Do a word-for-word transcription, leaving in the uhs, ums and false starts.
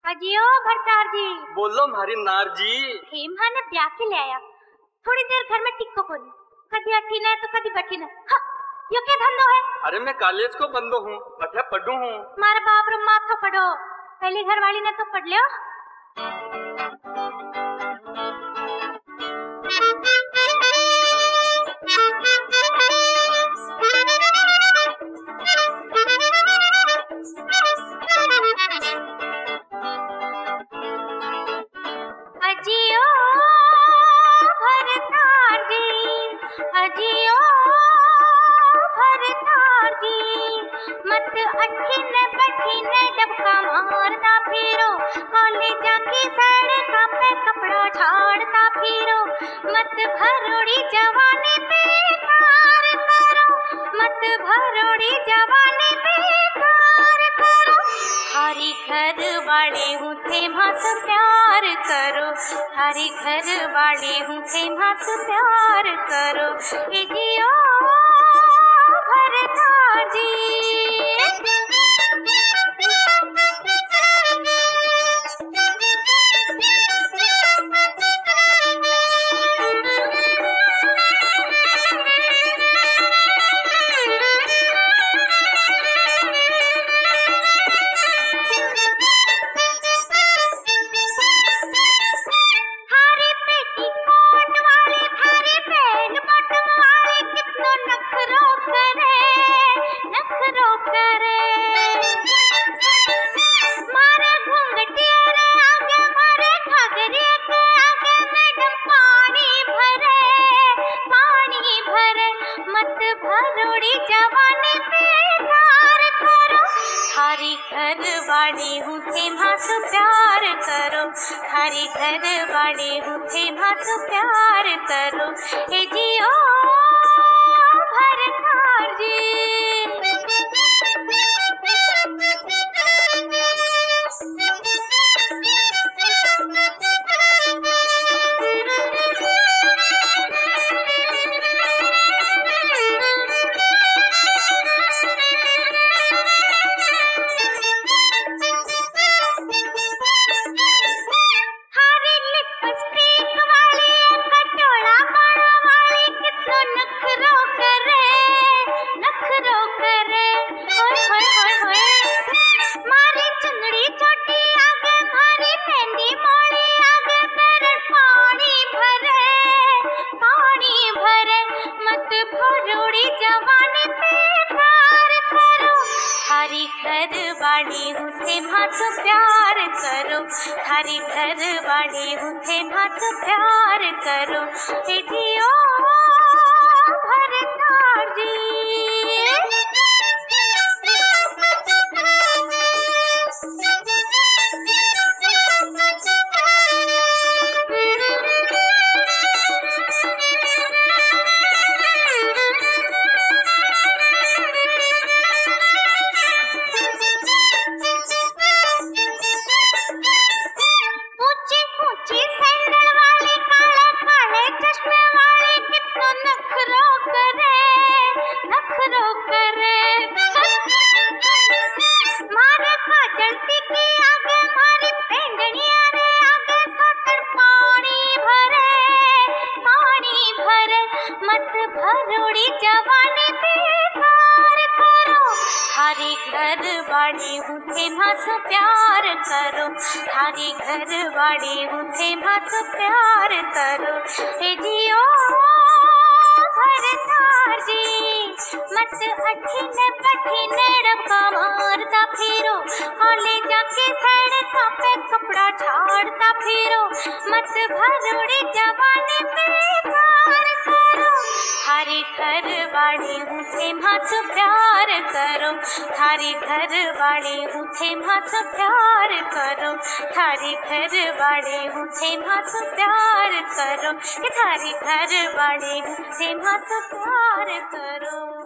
अजियो भरतार जी। बोलो मारी नार जी। हेमा ने ब्याह के ले आया, थोड़ी देर घर में टिक्को कोनी, कदी अठी न तो कदी बठी न। हाँ, यो क्या धंधो है? अरे मैं कॉलेज को बंदो हूँ, बठे पढ़ू हूँ। मारा बाप रो माथो पढ़ो, पहली घर वाली ने तो पढ़ लियो। अजियो भरतार जी, अजियो भरतार जी, मत अठी न बठी न डबका मारता फिरो, कॉलेज की सड़क पे कपड़ा झाड़ता फिरो, मत भरोड़ी जवानी बेकार करो, मत भरोड़ी जवानी बेकार करो, हरी घर वाले हूँ थे मास प्यार करो, हरी घर वाले हूँ थे मास प्यार करो, ए जियो भरतार जी। वाले हूँ थे मास प्यार करो, हरी घर वाले हूँ थे मास प्यार करो, ए जियो भरतार जी। हरी घर वाले हूँ थे मास प्यार करो, हरी घर वाले हूँ थे मास प्यार करो, ए जियो भरतार जी। भरोड़ी जवानी बेकार करो, हरी घर वाले हूँ थे मास प्यार करो, हरी घर वाले हूँ थे मास प्यार करो, ए जियो भरतार जी। मत अठी न बठी न डबका मारता फिरो, कॉलेज के सड़क पे कपड़ा झाड़ता फिरो, मत भरोड़ी जवानी बेकार करो, हरी घर वाले हूँ थे मास प्यार करो, हरी घर वाले हूँ थे मास प्यार करो, हरी घर वाले हूँ थे मास प्यार करो, हरी घर वाले हूँ थे मास प्यार करो।